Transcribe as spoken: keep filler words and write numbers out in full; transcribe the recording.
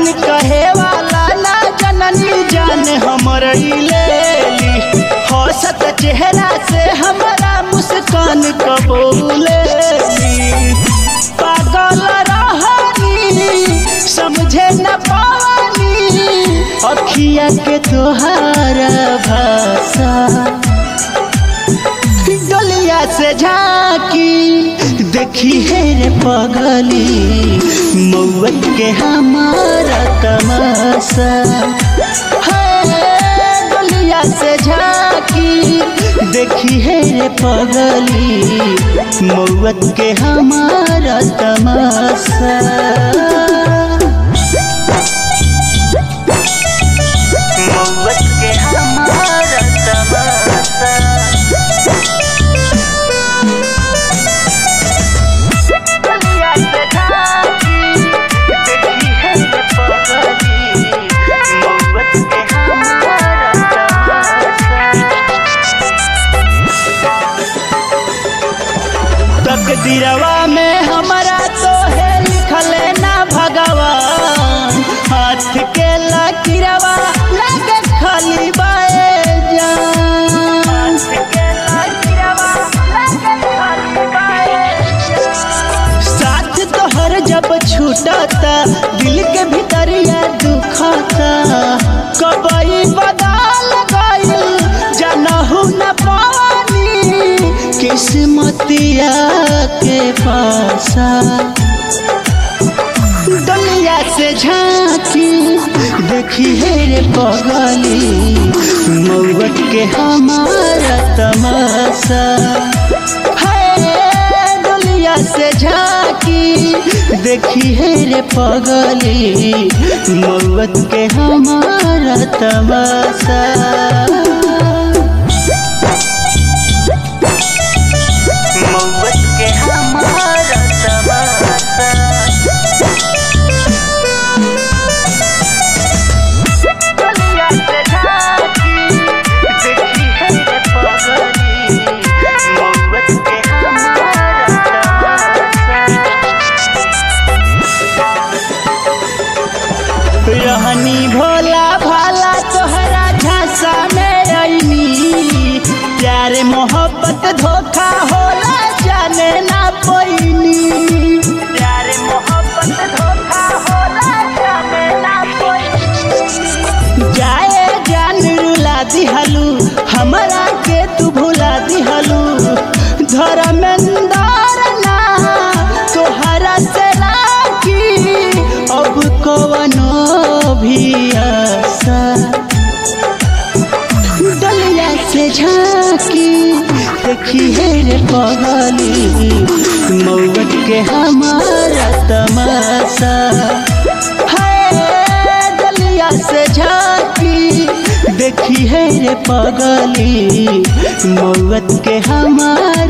जननी कहे वाला ना जननी जाने हमर लेली हंसत चेहरा से हमारा मुस्कान कबूलेली पागल रहनी समझे न पानी अखिया के तोहारा भाषा डलिया से झांकी देखी है रे पगली मौत के हमारा तमाशा डलिया से झांकी देखी है रे पगली मौत के हमारा तमाशा मौत के हमारा तमाशा तकदीरवा में हमारा तो है लिखल ना भगवान हाथ के लकीरवा लगे खाली बाए जान साथ तोहर जब छूटता दिल के भीतरिया दुखता कबई बदल गइल जानहु न पानी किस्मतिया के पासा डलिया से झांकी देखी है रे पगली मौत के हमारा तमाशा है डलिया से झांकी देखी है रे पगली मौत के हमारा तमाशा रहनी भोला भाला तोहरा झांसा में आईनी प्यार मोहब्बत धोखा होला जाने ना पैनी प्यार मोहब्बत धोखा होला जाने ना पैनी जाए जान रुला दिहलू हमरा के तू भुला दिहलू धर्मेंद्र ना तोहरा से राखी अब कवनो भी आशा डलिया से झांकी देखी है रे पगली मौत के हमारा तमाशा है डलिया से झांकी देखी है रे पगली मौत के हमारा